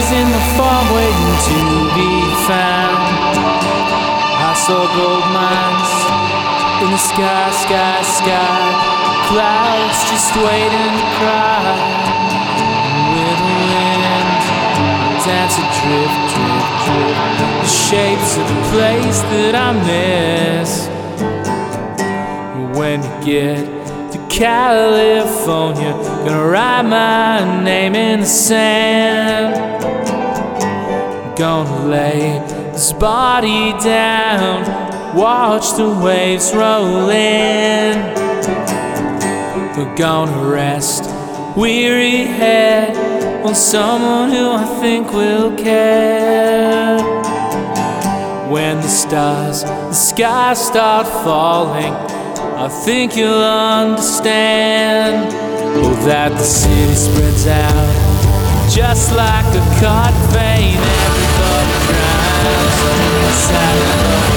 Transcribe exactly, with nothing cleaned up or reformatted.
trees in the farm waiting to be found. I saw gold mines in the sky, sky, sky. Clouds just waiting to cry. With the wind, dance a drift, drift, drift. The shapes of the place that I miss. When you get to California, gonna write my name in the sand. Gonna lay this body down, watch the waves roll in. We're gonna rest weary head on someone who I think will care. When the stars, the skies start falling, I think you'll understand. Oh, that the city spreads out just like a caught vein. Every thought drowns inside.